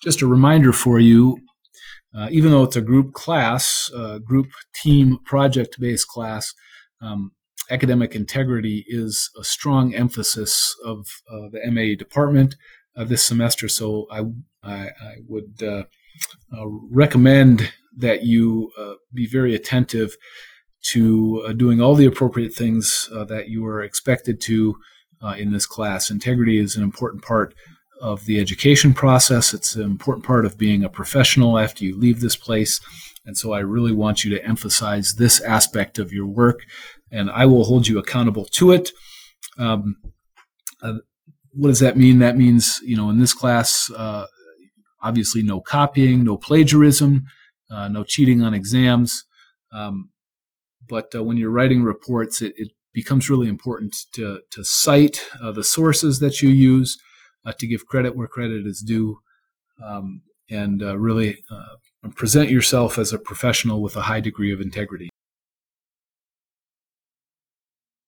just a reminder for you, even though it's a group class, group team project-based class, academic integrity is a strong emphasis of the MA department this semester. So I would recommend that you be very attentive to doing all the appropriate things that you are expected to in this class. Integrity is an important part of the education process. It's an important part of being a professional after you leave this place. And so I really want you to emphasize this aspect of your work, and I will hold you accountable to it. What does that mean? That means, in this class, obviously no copying, no plagiarism, no cheating on exams. But when you're writing reports, it becomes really important to cite the sources that you use, to give credit where credit is due, and really present yourself as a professional with a high degree of integrity.